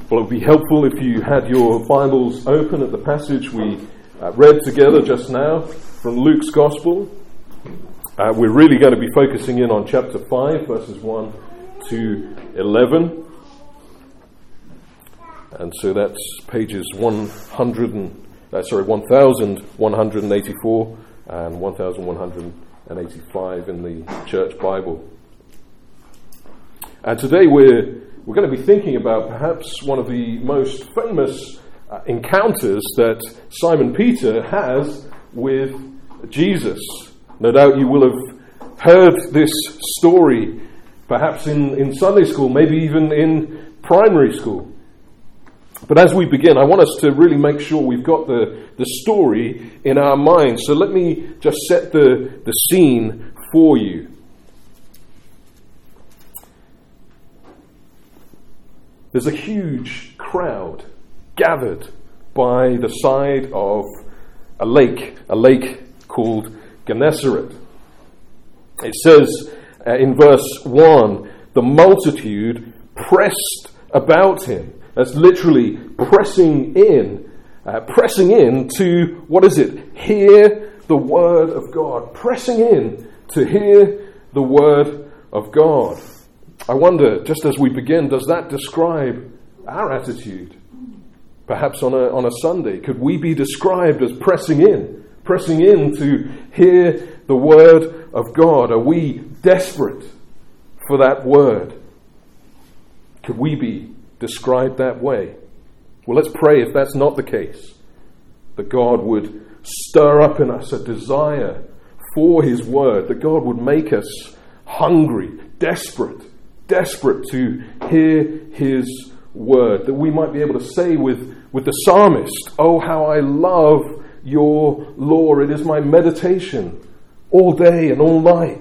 Well, it would be helpful if you had your Bibles open at the passage we read together just now from Luke's Gospel. We're really going to be focusing in on chapter 5, verses 1 to 11. And so that's pages 1184 and 1185 in the Church Bible. And today we're going to be thinking about perhaps one of the most famous encounters that Simon Peter has with Jesus. No doubt you will have heard this story perhaps in Sunday school, maybe even in primary school. But as we begin, I want us to really make sure we've got the story in our minds. So let me just set the scene for you. There's a huge crowd gathered by the side of a lake called Gennesaret. It says in verse 1, the multitude pressed about him. That's literally pressing in to, what is it? Hear the word of God. Pressing in to hear the word of God. I wonder, just as we begin, does that describe our attitude? Perhaps on a Sunday, could we be described as pressing in to hear the word of God? Are we desperate for that word? Could we be described that way? Well, let's pray if that's not the case, that God would stir up in us a desire for his word, that God would make us hungry, desperate to hear his word, that we might be able to say with the psalmist, "Oh, how I love your law. It is my meditation all day and all night."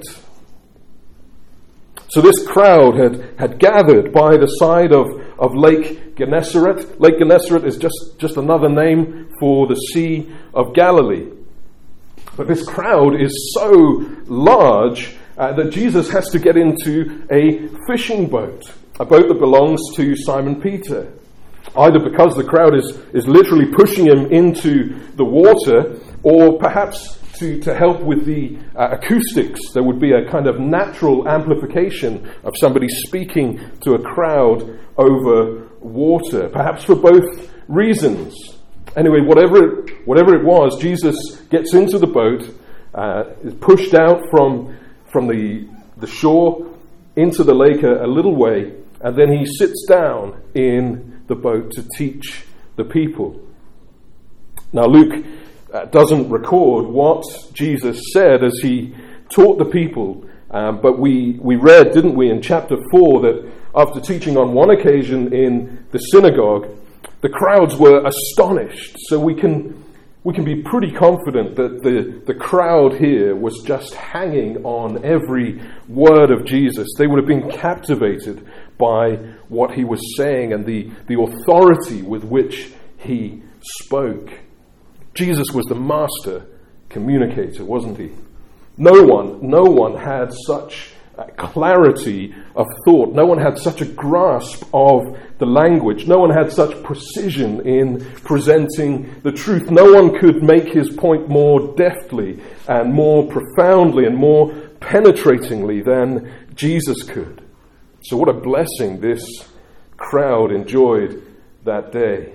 So this crowd had gathered by the side of Lake Gennesaret. Lake Gennesaret is just another name for the Sea of Galilee. But this crowd is so large that Jesus has to get into a fishing boat, a boat that belongs to Simon Peter. Either because the crowd is literally pushing him into the water, or perhaps to help with the acoustics. There would be a kind of natural amplification of somebody speaking to a crowd over water, perhaps for both reasons. Anyway, whatever it was, Jesus gets into the boat, is pushed out from the shore into the lake a little way, and then he sits down in the boat to teach the people. Now Luke doesn't record what Jesus said as he taught the people, but we read, didn't we, in chapter 4, that after teaching on one occasion in the synagogue, the crowds were astonished. So we can be pretty confident that the crowd here was just hanging on every word of Jesus. They would have been captivated by what he was saying and the authority with which he spoke. Jesus was the master communicator, wasn't he? No one had such clarity of thought. No one had such a grasp of the language. No one had such precision in presenting the truth. No one could make his point more deftly and more profoundly and more penetratingly than Jesus could. So what a blessing this crowd enjoyed that day.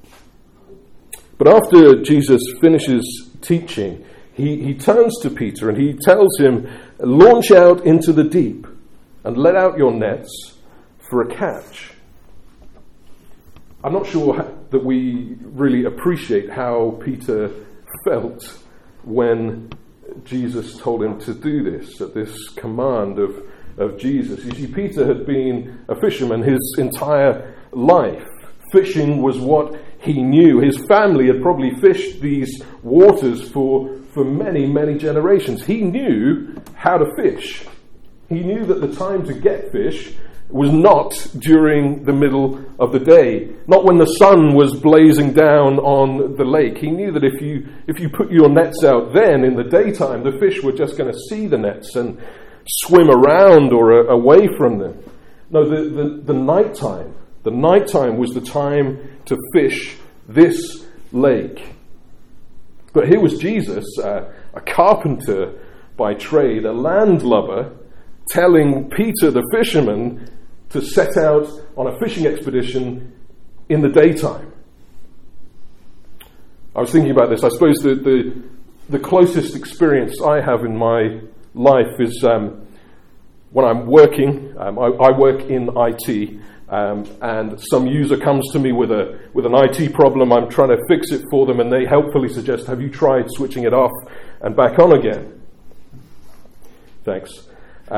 But after Jesus finishes teaching, he turns to Peter and he tells him, "Launch out into the deep and let out your nets for a catch." I'm not sure that we really appreciate how Peter felt when Jesus told him to do this, at this command of Jesus. You see, Peter had been a fisherman his entire life. Fishing was what he knew. His family had probably fished these waters for many, many generations. He knew how to fish. He knew that the time to get fish was not during the middle of the day, not when the sun was blazing down on the lake. He knew that if you put your nets out then in the daytime, the fish were just going to see the nets and swim around or away from them. No, the nighttime The nighttime was the time to fish this lake. But here was Jesus, a carpenter by trade, a landlubber, telling Peter the fisherman to set out on a fishing expedition in the daytime. I was thinking about this. I suppose the closest experience I have in my life is when I'm working. I work in IT, and some user comes to me with an IT problem. I'm trying to fix it for them, and they helpfully suggest, "Have you tried switching it off and back on again?" Thanks.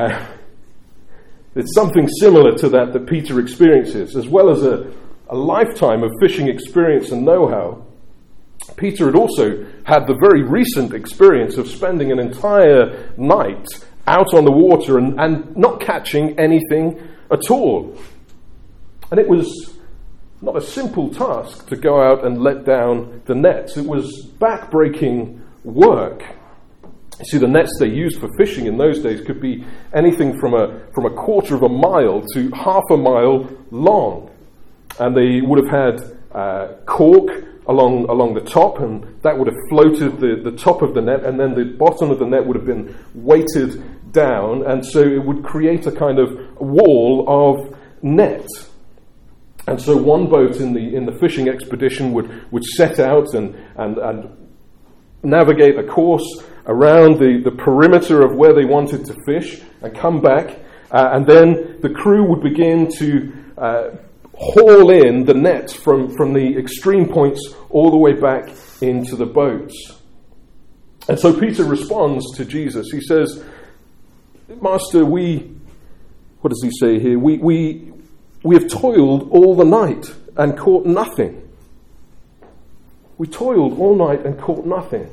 It's something similar to that Peter experiences, as well as a lifetime of fishing experience and know-how. Peter had also had the very recent experience of spending an entire night out on the water and not catching anything at all. And it was not a simple task to go out and let down the nets. It was back-breaking work. You see, the nets they used for fishing in those days could be anything from a quarter of a mile to half a mile long. And they would have had cork along the top, and that would have floated the top of the net, and then the bottom of the net would have been weighted down, and so it would create a kind of wall of net. And so one boat in the fishing expedition would set out and navigate a course around the perimeter of where they wanted to fish and come back, and then the crew would begin to haul in the nets from the extreme points all the way back into the boats. And so Peter responds to Jesus. He says, "Master, what does he say here? We have toiled all the night and caught nothing." We toiled all night and caught nothing.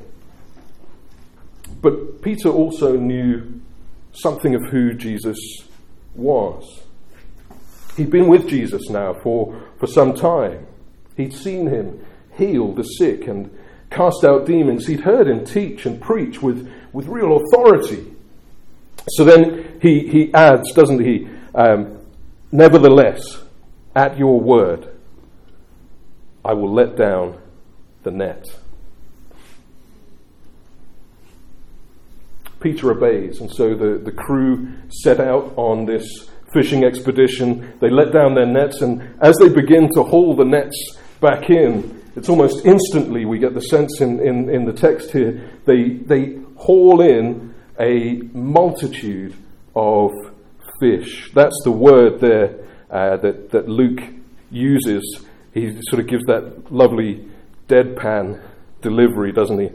But Peter also knew something of who Jesus was. He'd been with Jesus now for some time. He'd seen him heal the sick and cast out demons. He'd heard him teach and preach with real authority. So then he adds, doesn't he? "Nevertheless, at your word, I will let down the net." Peter obeys, and so the crew set out on this fishing expedition. They let down their nets, and as they begin to haul the nets back in, it's almost instantly, we get the sense in the text here, they haul in a multitude of fish. That's the word there that Luke uses. He sort of gives that lovely deadpan delivery, doesn't he?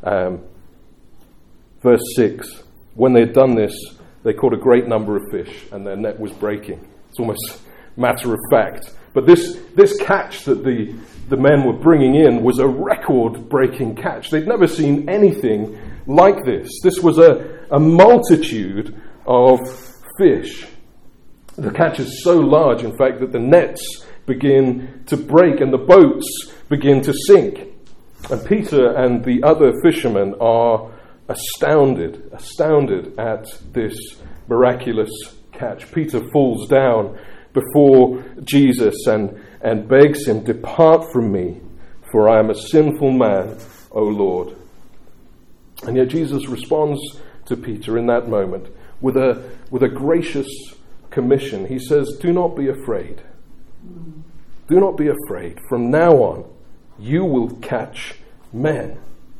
Verse 6, when they had done this, they caught a great number of fish, and their net was breaking. It's almost matter of fact. But this catch that the men were bringing in was a record-breaking catch. They'd never seen anything like this. This was a multitude of fish. The catch is so large, in fact, that the nets begin to break and the boats begin to sink. And Peter and the other fishermen are astounded at this miraculous catch. Peter falls down before Jesus and begs him, "Depart from me, for I am a sinful man, O Lord." And yet Jesus responds to Peter in that moment with a gracious commission. He says, "Do not be afraid. Do not be afraid. From now on, you will catch men."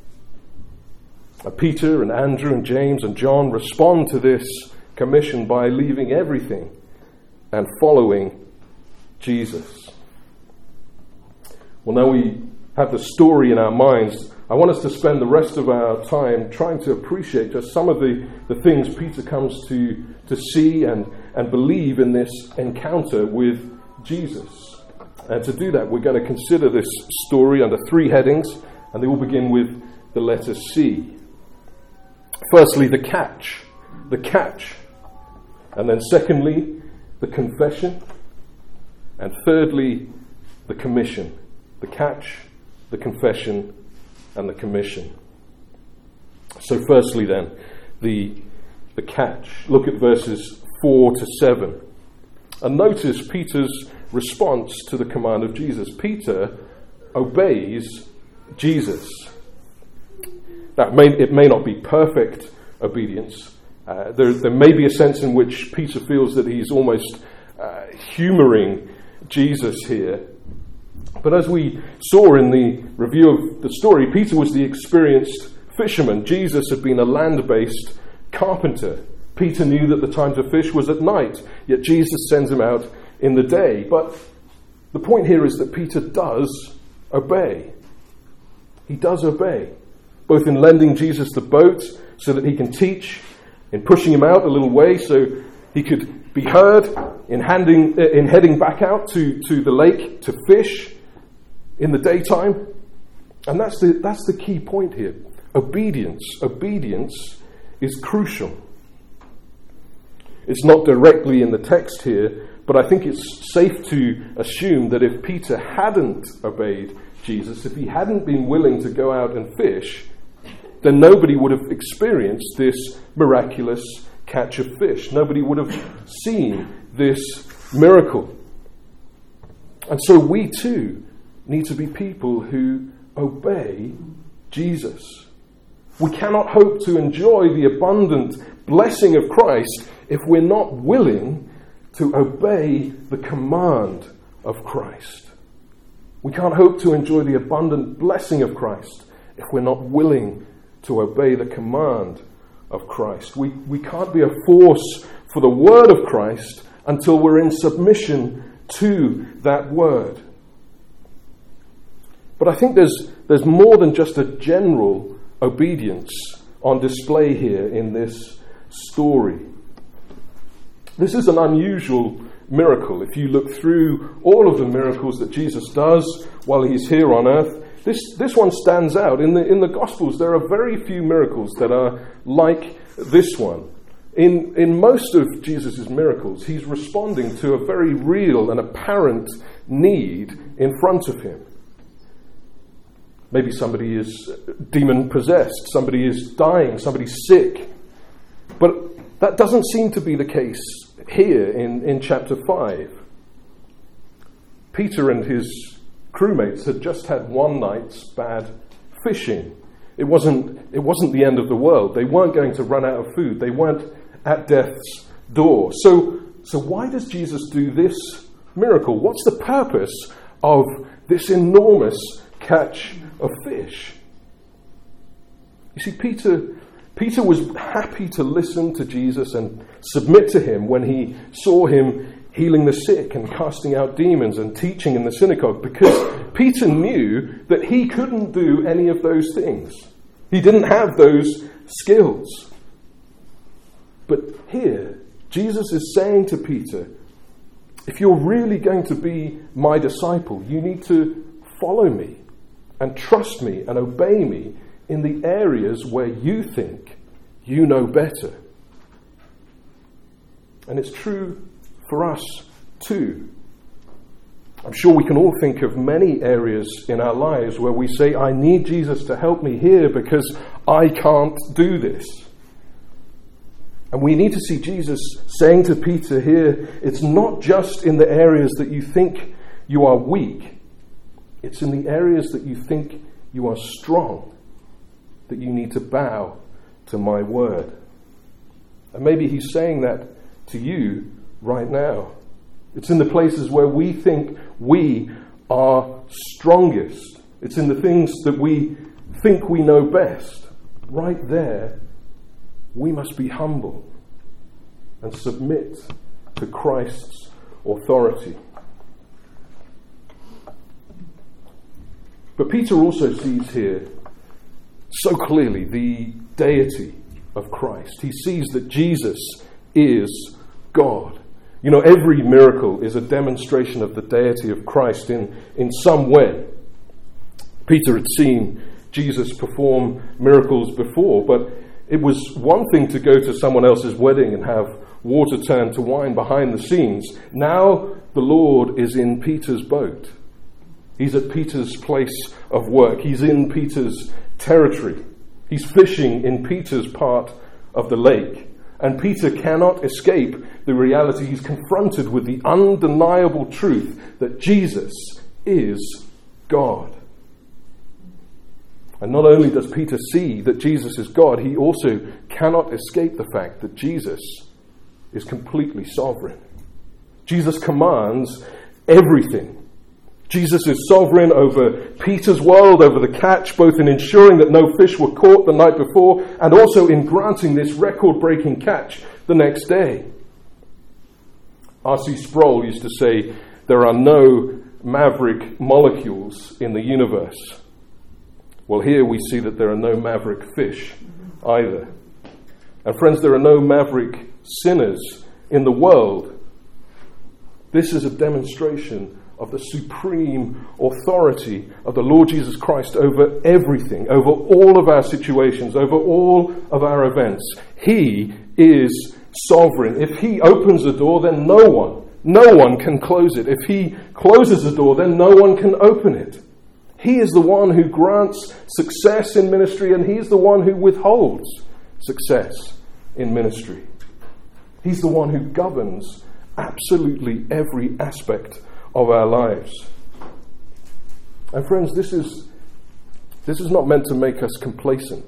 Peter and Andrew and James and John respond to this commission by leaving everything and following Jesus. Well, now we have the story in our minds. I want us to spend the rest of our time trying to appreciate just some of the things Peter comes to see and believe in this encounter with Jesus. And to do that, we're going to consider this story under three headings, and they all begin with the letter C. Firstly, the catch. And then secondly, the confession. And thirdly, the commission. The catch, the confession, and the commission. So firstly then, the catch. Look at verses 4 to 7. And notice Peter's response to the command of Jesus. Peter obeys Jesus. Now, it may not be perfect obedience. There may be a sense in which Peter feels that he's almost humouring Jesus here. But as we saw in the review of the story, Peter was the experienced fisherman. Jesus had been a land-based carpenter. Peter knew that the time to fish was at night, yet Jesus sends him out in the day. But the point here is that Peter does obey. He does obey, both in lending Jesus the boat so that he can teach, in pushing him out a little way so he could be heard, in heading back out to the lake to fish in the daytime. And that's the key point here. Obedience is crucial. It's not directly in the text here, but I think it's safe to assume that if Peter hadn't obeyed Jesus, if he hadn't been willing to go out and fish, then nobody would have experienced this miraculous catch of fish. Nobody would have seen this miracle. And so we too need to be people who obey Jesus. We cannot hope to enjoy the abundant blessing of Christ if we're not willing to obey the command of Christ. We can't hope to enjoy the abundant blessing of Christ if we're not willing to obey the command of Christ. We can't be a force for the word of Christ until we're in submission to that word. But I think there's more than just a general obedience on display here in this story. This is an unusual miracle. If you look through all of the miracles that Jesus does while he's here on earth, this one stands out. In the Gospels, there are very few miracles that are like this one. In most of Jesus' miracles, he's responding to a very real and apparent need in front of him. Maybe somebody is demon-possessed, somebody is dying, somebody's sick. But that doesn't seem to be the case here in chapter 5. Peter and his crewmates had just had one night's bad fishing. It wasn't the end of the world. They weren't going to run out of food. They weren't at death's door. So why does Jesus do this miracle? What's the purpose of this enormous catch of fish? You see, Peter was happy to listen to Jesus and submit to him when he saw him healing the sick and casting out demons and teaching in the synagogue, because Peter knew that he couldn't do any of those things. He didn't have those skills. But here, Jesus is saying to Peter, if you're really going to be my disciple, you need to follow me and trust me and obey me in the areas where you think you know better. And it's true for us too. I'm sure we can all think of many areas in our lives where we say, I need Jesus to help me here because I can't do this. And we need to see Jesus saying to Peter here, it's not just in the areas that you think you are weak. It's in the areas that you think you are strong that you need to bow to my word. And maybe he's saying that to you right now. It's in the places where we think we are strongest. It's in the things that we think we know best. Right there, we must be humble and submit to Christ's authority. But Peter also sees here so clearly the deity of Christ. He sees that Jesus is God. You know, every miracle is a demonstration of the deity of Christ in some way. Peter had seen Jesus perform miracles before, but it was one thing to go to someone else's wedding and have water turned to wine behind the scenes. Now the Lord is in Peter's boat. He's at Peter's place of work. He's in Peter's territory. He's fishing in Peter's part of the lake. And Peter cannot escape the reality. He's confronted with the undeniable truth that Jesus is God. And not only does Peter see that Jesus is God, he also cannot escape the fact that Jesus is completely sovereign. Jesus commands everything. Jesus is sovereign over Peter's world, over the catch, both in ensuring that no fish were caught the night before and also in granting this record-breaking catch the next day. R.C. Sproul used to say, there are no maverick molecules in the universe. Well, here we see that there are no maverick fish either. And friends, there are no maverick sinners in the world. This is a demonstration of the supreme authority of the Lord Jesus Christ over everything, over all of our situations, over all of our events. He is sovereign. If he opens a door, then no one can close it. If he closes a door, then no one can open it. He is the one who grants success in ministry, and he's the one who withholds success in ministry. He's the one who governs absolutely every aspect of our lives. And friends, this is not meant to make us complacent,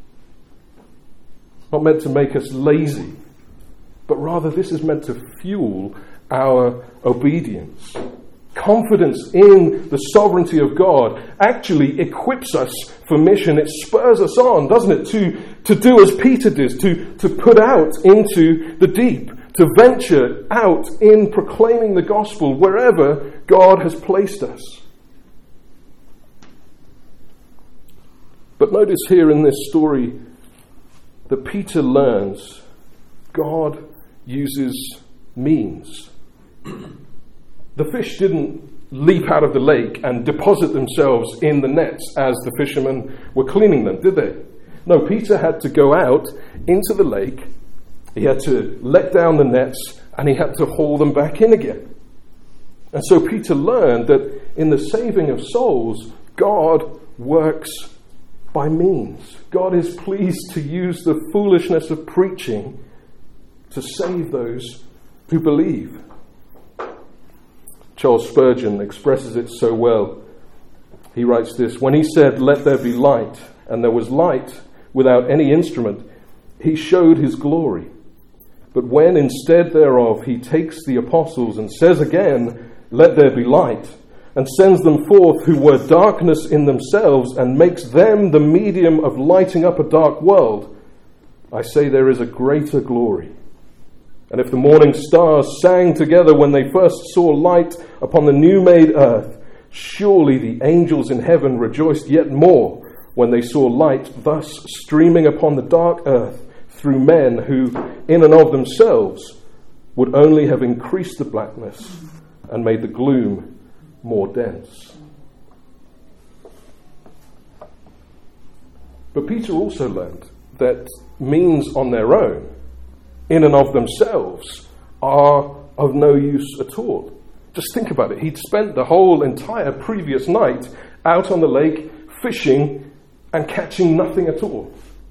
not meant to make us lazy, but rather this is meant to fuel our obedience. Confidence in the sovereignty of God actually equips us for mission. It spurs us on, doesn't it, to do as Peter did, to put out into the deep, to venture out in proclaiming the gospel wherever God has placed us. But notice here in this story that Peter learns God uses means. The fish didn't leap out of the lake and deposit themselves in the nets as the fishermen were cleaning them, did they? No, Peter had to go out into the lake. He had to let down the nets, and he had to haul them back in again. And so Peter learned that in the saving of souls, God works by means. God is pleased to use the foolishness of preaching to save those who believe. Charles Spurgeon expresses it so well. He writes this: when he said, "Let there be light," and there was light without any instrument, he showed his glory. But when instead thereof he takes the apostles and says again, "Let there be light," and sends them forth who were darkness in themselves and makes them the medium of lighting up a dark world, I say there is a greater glory. And if the morning stars sang together when they first saw light upon the new-made earth, surely the angels in heaven rejoiced yet more when they saw light thus streaming upon the dark earth through men who, in and of themselves, would only have increased the blackness and made the gloom more dense. But Peter also learned that means on their own, in and of themselves, are of no use at all. Just think about it. He'd spent the whole entire previous night out on the lake fishing and catching nothing at all.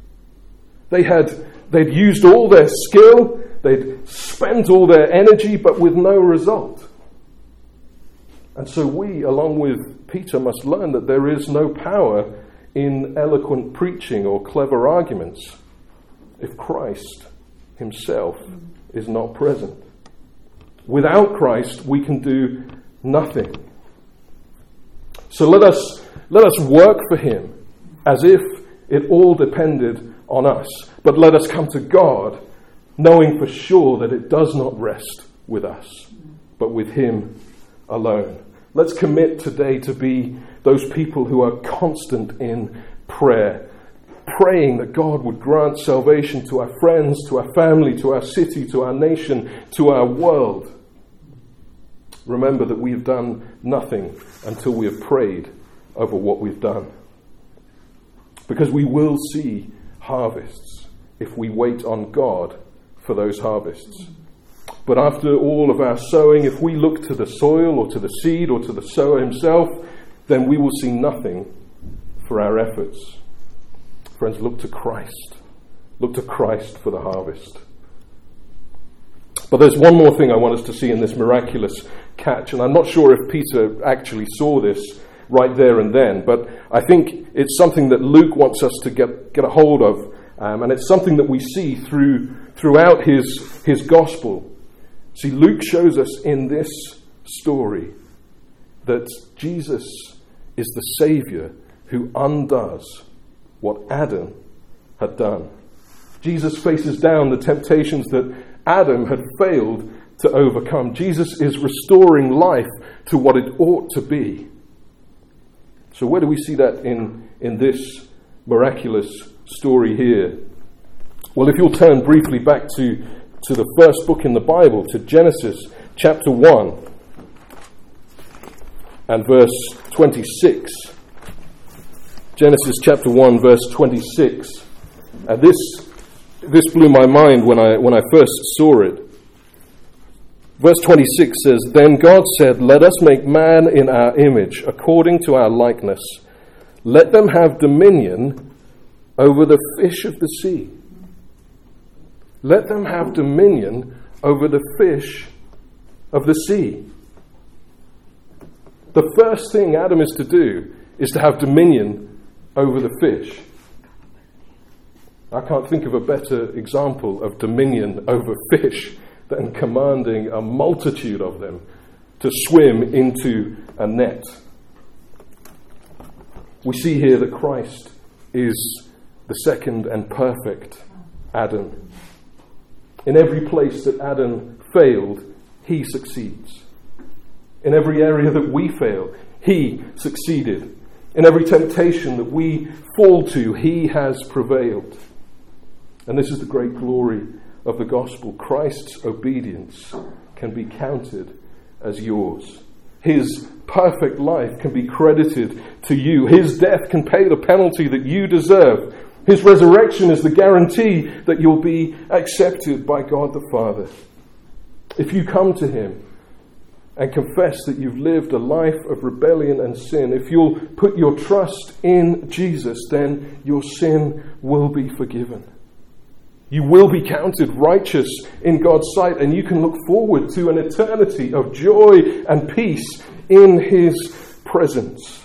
They'd used all their skill, they'd spent all their energy, but with no result. And so we, along with Peter, must learn that there is no power in eloquent preaching or clever arguments if Christ himself is not present. Without Christ, we can do nothing. So let us work for him as if it all depended on us. But let us come to God knowing for sure that it does not rest with us, but with him alone. Let's commit today to be those people who are constant in prayer, praying that God would grant salvation to our friends, to our family, to our city, to our nation, to our world. Remember that we have done nothing until we have prayed over what we've done. Because we will see harvests if we wait on God for those harvests. But after all of our sowing, if we look to the soil or to the seed or to the sower himself, then we will see nothing for our efforts. Friends, look to Christ. Look to Christ for the harvest. But there's one more thing I want us to see in this miraculous catch, and I'm not sure if Peter actually saw this right there and then, but I think it's something that Luke wants us to get a hold of, and it's something that we see throughout his gospel. See, Luke shows us in this story that Jesus is the Saviour who undoes what Adam had done. Jesus faces down the temptations that Adam had failed to overcome. Jesus is restoring life to what it ought to be. So where do we see that in this miraculous story here? Well, if you'll turn briefly back to the first book in the Bible, to Genesis chapter 1 and verse 26. Genesis chapter 1 verse 26. And this blew my mind when I first saw it. Verse 26 says, "Then God said, 'Let us make man in our image, according to our likeness. Let them have dominion over the fish of the sea.'" Let them have dominion over the fish of the sea. The first thing Adam is to do is to have dominion over the fish. I can't think of a better example of dominion over fish than commanding a multitude of them to swim into a net. We see here that Christ is the second and perfect Adam. In every place that Adam failed, he succeeds. In every area that we fail, he succeeded. In every temptation that we fall to, he has prevailed. And this is the great glory of the gospel. Christ's obedience can be counted as yours. His perfect life can be credited to you. His death can pay the penalty that you deserve. His resurrection is the guarantee that you'll be accepted by God the Father. If you come to him and confess that you've lived a life of rebellion and sin, if you'll put your trust in Jesus, then your sin will be forgiven. You will be counted righteous in God's sight, and you can look forward to an eternity of joy and peace in his presence.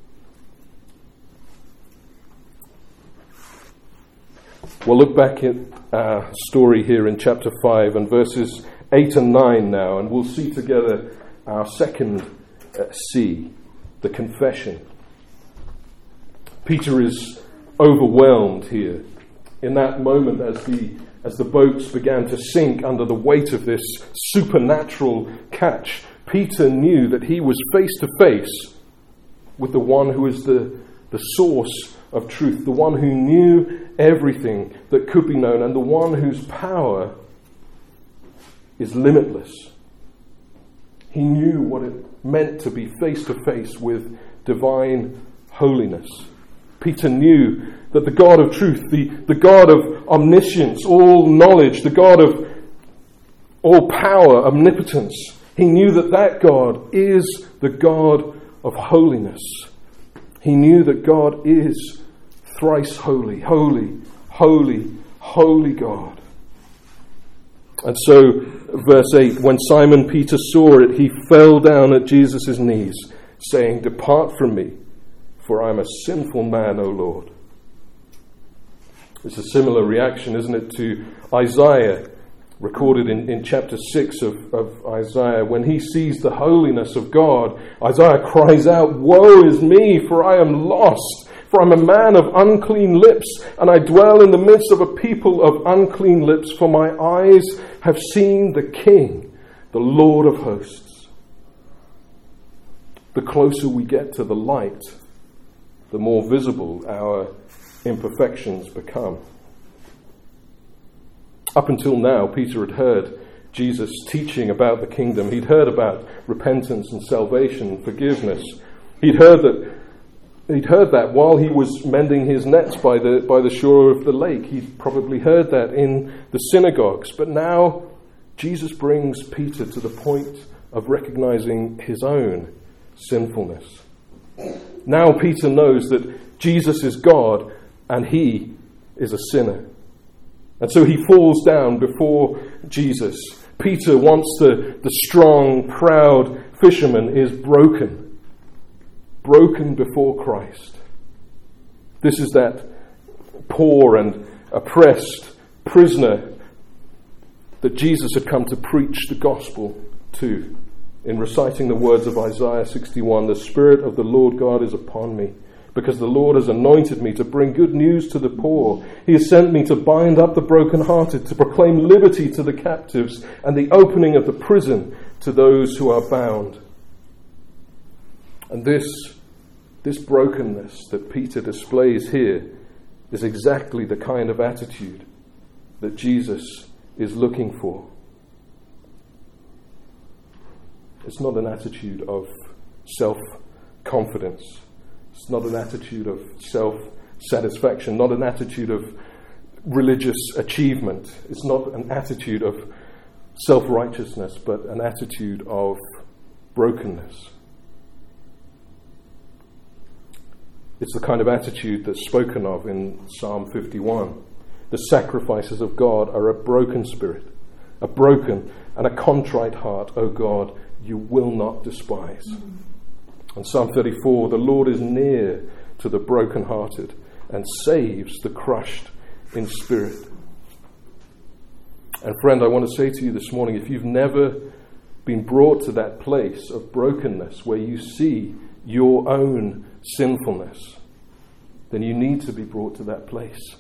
We'll look back at our story here in chapter 5 and verses 8 and 9 now, and we'll see together our second C, the confession. Peter is overwhelmed here. In that moment, as the boats began to sink under the weight of this supernatural catch, Peter knew that he was face to face with the one who is the source of truth, the one who knew everything that could be known, and the one whose power is limitless. He knew what it meant to be face to face with divine holiness. Peter knew that the God of truth, the God of omniscience, all knowledge, the God of all power, omnipotence, he knew that God is the God of holiness. He knew that God is thrice holy, holy, holy, holy God. And so, verse 8, when Simon Peter saw it, he fell down at Jesus' knees, saying, "Depart from me, for I am a sinful man, O Lord." It's a similar reaction, isn't it, to Isaiah, recorded in chapter 6 of Isaiah. When he sees the holiness of God, Isaiah cries out, "Woe is me, for I am lost, for I'm a man of unclean lips, and I dwell in the midst of a people of unclean lips, for my eyes have seen the King, the Lord of hosts." The closer we get to the light, the more visible our imperfections become. Up until now, Peter had heard Jesus teaching about the kingdom. He'd heard about repentance and salvation and forgiveness. He'd heard that while he was mending his nets by the shore of the lake. He'd probably heard that in the synagogues. But now Jesus brings Peter to the point of recognizing his own sinfulness. Now Peter knows that Jesus is God and he is a sinner. And so he falls down before Jesus, Peter, once the strong, proud fisherman, is broken before Christ. This is that poor and oppressed prisoner that Jesus had come to preach the gospel to. In reciting the words of Isaiah 61, "The Spirit of the Lord God is upon me, because the Lord has anointed me to bring good news to the poor. He has sent me to bind up the brokenhearted, to proclaim liberty to the captives, and the opening of the prison to those who are bound." And this brokenness that Peter displays here is exactly the kind of attitude that Jesus is looking for. It's not an attitude of self-confidence. It's not an attitude of self-satisfaction, not an attitude of religious achievement. It's not an attitude of self-righteousness, but an attitude of brokenness. It's the kind of attitude that's spoken of in Psalm 51. The sacrifices of God are a broken spirit, a broken and a contrite heart, O God, you will not despise. And Psalm 34, the Lord is near to the brokenhearted and saves the crushed in spirit. And friend, I want to say to you this morning, if you've never been brought to that place of brokenness where you see your own sinfulness, then you need to be brought to that place.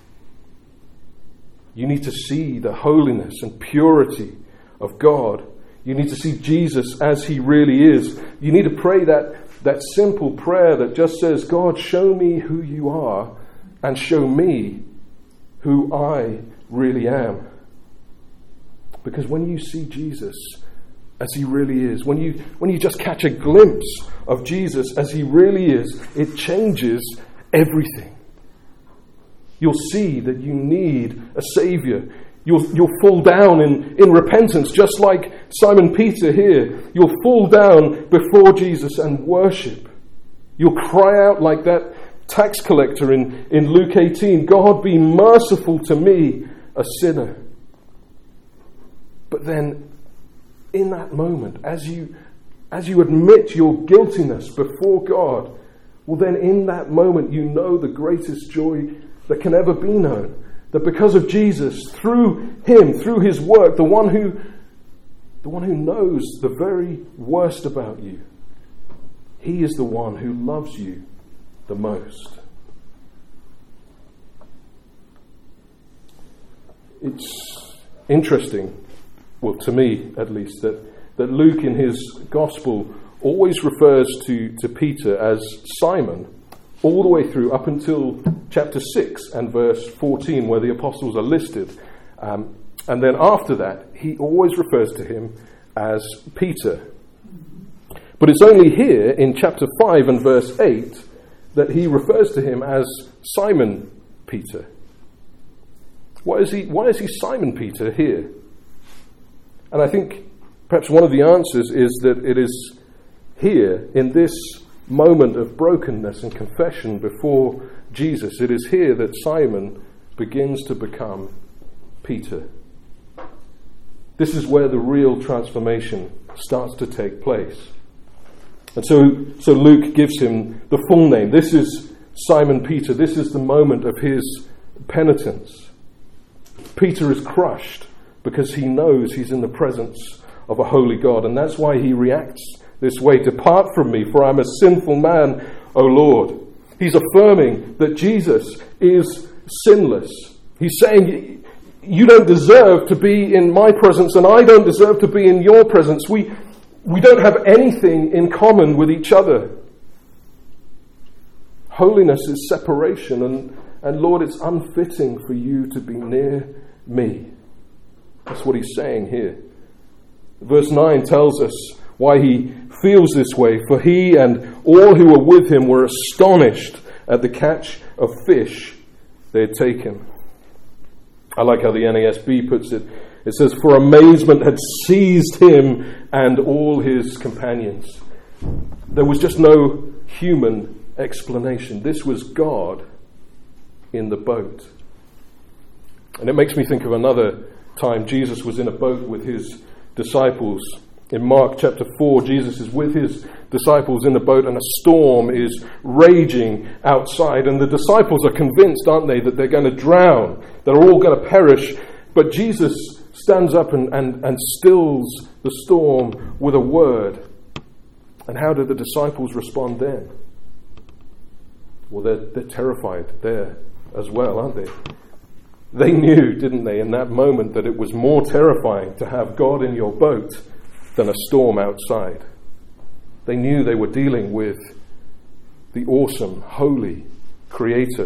You need to see the holiness and purity of God. You need to see Jesus as he really is. You need to pray that simple prayer that just says, God, show me who you are and show me who I really am. Because when you see Jesus as he really is, when you just catch a glimpse of Jesus as he really is, it changes everything. You'll see that you need a Savior. You'll fall down in repentance, just like Simon Peter here. You'll fall down before Jesus and worship. You'll cry out like that tax collector in Luke 18, God, be merciful to me, a sinner. But then, in that moment, as you admit your guiltiness before God, well then in that moment you know the greatest joy that can ever be known. That because of Jesus, through him, through his work, the one who knows the very worst about you, he is the one who loves you the most. It's interesting, well, to me at least, that Luke in his gospel always refers to Peter as Simon, all the way through up until chapter 6 and verse 14, where the apostles are listed. And then after that, he always refers to him as Peter. But it's only here in chapter 5 and verse 8 that he refers to him as Simon Peter. Why is he Simon Peter here? And I think perhaps one of the answers is that it is here in this moment of brokenness and confession before Jesus, it is here that Simon begins to become Peter. This is where the real transformation starts to take place. And so Luke gives him the full name. This is Simon Peter. This is the moment of his penitence. Peter is crushed because he knows he's in the presence of a holy God, and that's why he reacts this way. Depart from me, for I'm a sinful man, O Lord. He's affirming that Jesus is sinless. He's saying, you don't deserve to be in my presence, and I don't deserve to be in your presence. We don't have anything in common with each other. Holiness is separation, and Lord, it's unfitting for you to be near me. That's what he's saying here. Verse 9 tells us why he feels this way. For he and all who were with him were astonished at the catch of fish they had taken. I like how the NASB puts it. It says, for amazement had seized him and all his companions. There was just no human explanation. This was God in the boat. And it makes me think of another time Jesus was in a boat with his disciples. In Mark chapter 4, Jesus is with his disciples in the boat and a storm is raging outside. And the disciples are convinced, aren't they, that they're going to drown. They're all going to perish. But Jesus stands up and stills the storm with a word. And how do the disciples respond then? Well, they're terrified there as well, aren't they? They knew, didn't they, in that moment that it was more terrifying to have God in your boat than a storm outside. They knew they were dealing with the awesome, holy Creator.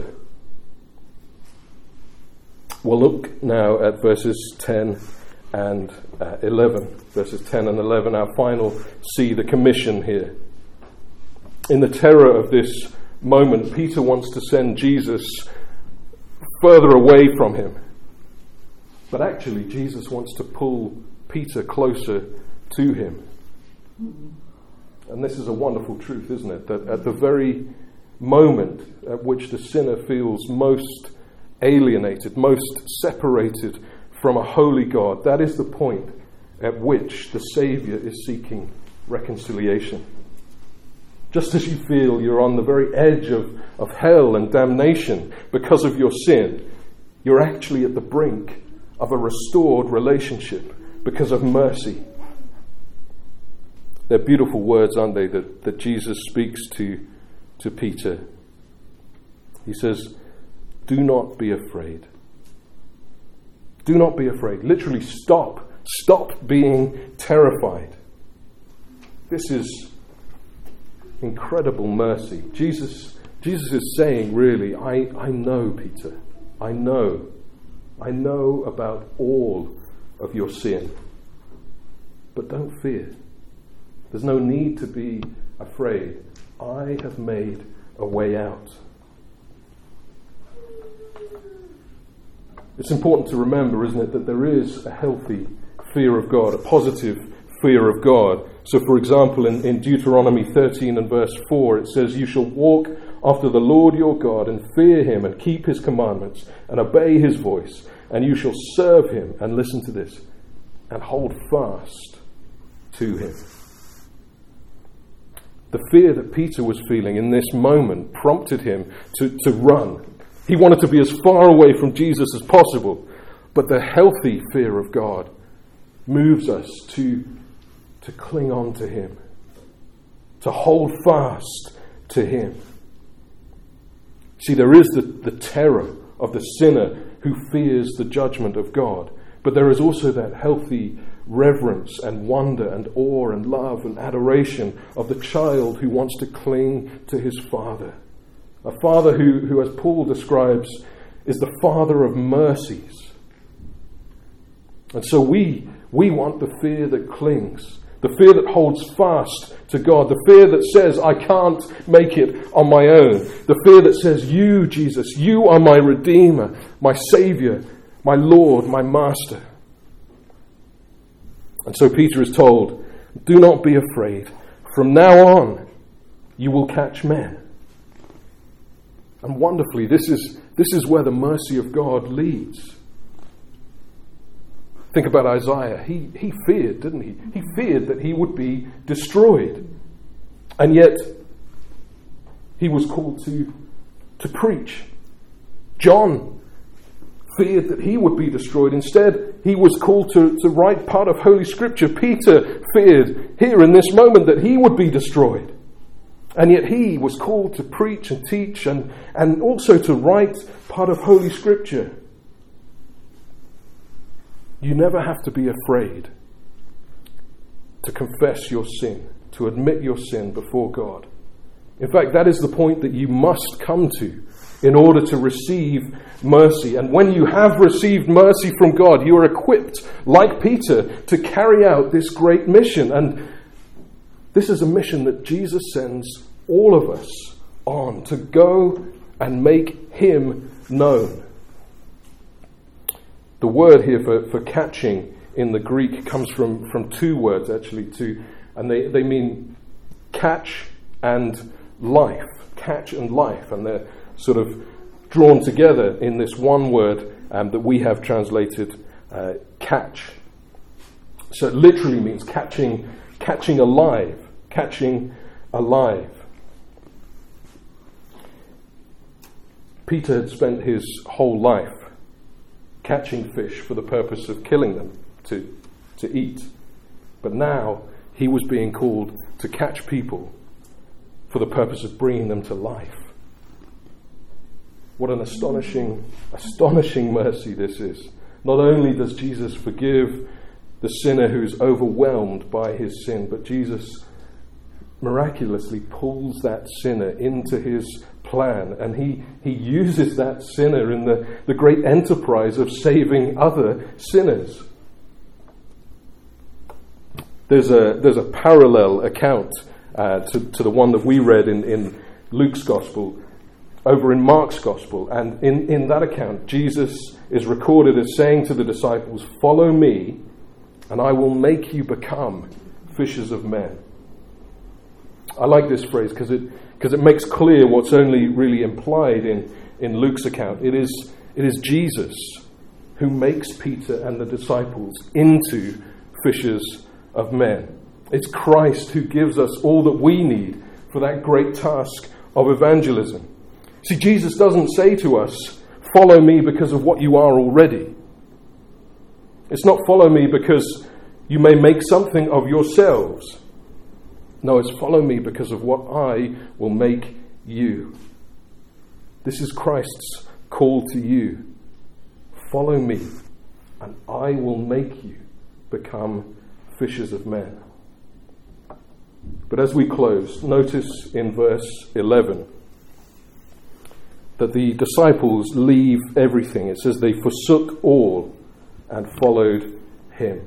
We'll look now at verses 10 and 11. Verses 10 and 11, our final see the commission here. In the terror of this moment, Peter wants to send Jesus further away from him. But actually, Jesus wants to pull Peter closer to him. And this is a wonderful truth, isn't it? That at the very moment at which the sinner feels most alienated, most separated from a holy God, that is the point at which the Saviour is seeking reconciliation. Just as you feel you're on the very edge of hell and damnation because of your sin, you're actually at the brink of a restored relationship because of mercy. They're beautiful words, aren't they, that Jesus speaks to Peter. He says, do not be afraid. Do not be afraid. Literally stop. Stop being terrified. This is incredible mercy. Jesus is saying, really, I know, Peter. I know about all of your sin. But don't fear. There's no need to be afraid. I have made a way out. It's important to remember, isn't it, that there is a healthy fear of God, a positive fear of God. So, for example, in Deuteronomy 13 and verse 4, it says, you shall walk after the Lord your God and fear him and keep his commandments and obey his voice, and you shall serve him, and listen to this, and hold fast to him. The fear that Peter was feeling in this moment prompted him to run. He wanted to be as far away from Jesus as possible. But the healthy fear of God moves us to cling on to him, to hold fast to him. See, there is the terror of the sinner who fears the judgment of God. But there is also that healthy reverence and wonder and awe and love and adoration of the child who wants to cling to his father. A father who, as Paul describes, is the father of mercies. And so we want the fear that clings, the fear that holds fast to God, the fear that says, I can't make it on my own, the fear that says, you, Jesus, you are my Redeemer, my Saviour, my Lord, my Master. And so Peter is told, do not be afraid. From now on, you will catch men. And wonderfully, this is where the mercy of God leads. Think about Isaiah. He feared, didn't he? He feared that he would be destroyed. And yet, he was called to preach. John feared that he would be destroyed. Instead, he was called to write part of Holy Scripture. Peter feared here in this moment that he would be destroyed. And yet he was called to preach and teach and also to write part of Holy Scripture. You never have to be afraid to confess your sin, to admit your sin before God. In fact, that is the point that you must come to in order to receive mercy. And when you have received mercy from God, you are equipped, like Peter, to carry out this great mission. And this is a mission that Jesus sends all of us on, to go and make him known. The word here for catching in the Greek comes from two words, actually, and they mean catch and life. Catch and life. And they're sort of drawn together in this one word that we have translated catch. So it literally means catching alive. Catching alive. Peter had spent his whole life catching fish for the purpose of killing them to eat. But now he was being called to catch people for the purpose of bringing them to life. What an astonishing mercy this is. Not only does Jesus forgive the sinner who's overwhelmed by his sin, but Jesus miraculously pulls that sinner into his plan, and he uses that sinner in the great enterprise of saving other sinners. There's a parallel account to the one that we read in Luke's Gospel over in Mark's Gospel, and in that account Jesus is recorded as saying to the disciples, "Follow me and I will make you become fishers of men." I like this phrase because it makes clear what's only really implied in Luke's account. It is Jesus who makes Peter and the disciples into fishers of men. It's Christ who gives us all that we need for that great task of evangelism. See, Jesus doesn't say to us, "Follow me because of what you are already." It's not follow me because you may make something of yourselves. No, it's follow me because of what I will make you. This is Christ's call to you. Follow me, and I will make you become fishers of men. But as we close, notice in verse 11 that the disciples leave everything. It says they forsook all and followed him.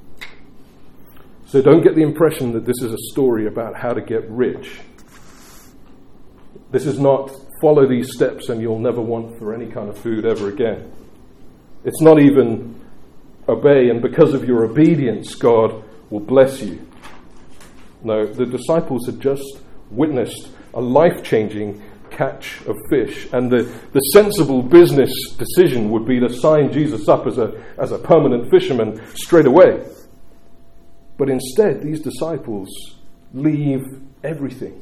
So don't get the impression that this is a story about how to get rich. This is not follow these steps and you'll never want for any kind of food ever again. It's not even obey and because of your obedience God will bless you. No, the disciples had just witnessed a life-changing catch of fish, and the sensible business decision would be to sign Jesus up as a permanent fisherman straight away. But instead, these disciples leave everything.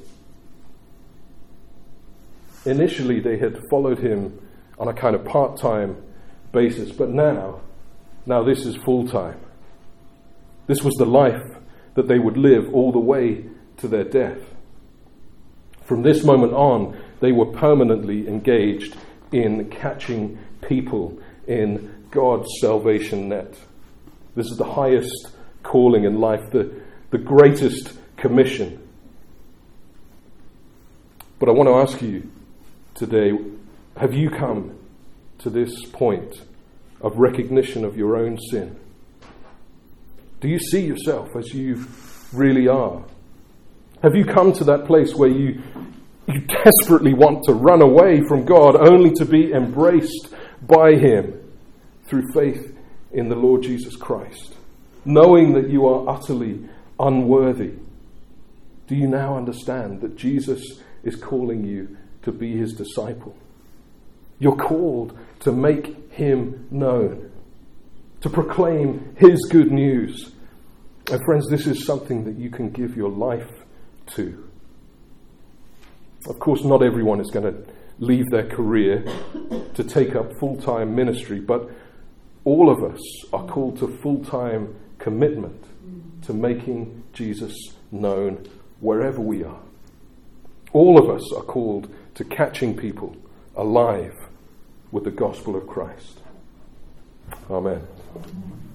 Initially, they had followed him on a kind of part-time basis, but now this is full-time. This was the life that they would live all the way to their death. From this moment on, they were permanently engaged in catching people in God's salvation net. This is the highest calling in life, the greatest commission. But I want to ask you today, have you come to this point of recognition of your own sin? Do you see yourself as you really are? Have you come to that place where you desperately want to run away from God only to be embraced by him through faith in the Lord Jesus Christ, knowing that you are utterly unworthy? Do you now understand that Jesus is calling you to be his disciple? You're called to make him known, to proclaim his good news. And friends, this is something that you can give your life to. Of course, not everyone is going to leave their career to take up full-time ministry, but all of us are called to full-time commitment to making Jesus known wherever we are. All of us are called to catching people alive with the gospel of Christ. Amen.